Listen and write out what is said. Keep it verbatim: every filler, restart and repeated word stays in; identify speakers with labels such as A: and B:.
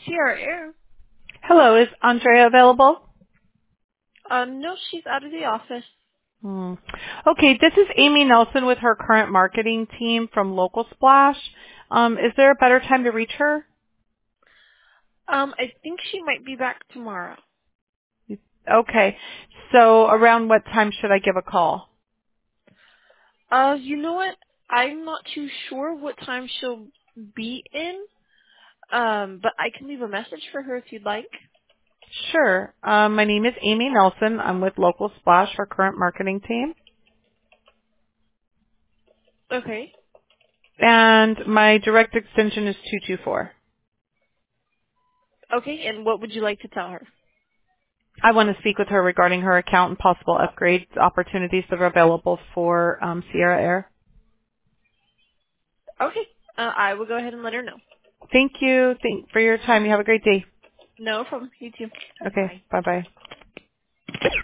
A: Sierra Air.
B: Hello, is Andrea available?
A: Um, no, she's out of the office.
B: Hmm. Okay, this is Amy Nelson with her current marketing team from Local Splash. Um, is there a better time to reach her?
A: Um, I think she might be back tomorrow.
B: Okay, so around what time should I give a call?
A: Uh, you know what? I'm not too sure what time she'll be in. Um, but I can leave a message for her if you'd like.
B: Sure. Um, my name is Amy Nelson. I'm with Local Splash, her current marketing team.
A: Okay.
B: And my direct extension is two two four.
A: Okay, and what would you like to tell her?
B: I want to speak with her regarding her account and possible upgrade opportunities that are available for um, Sierra Air.
A: Okay. Uh, I will go ahead and let her know.
B: Thank you. Thank for your time. You have a great day.
A: No problem. You too.
B: Okay.
A: Bye.
B: Bye bye.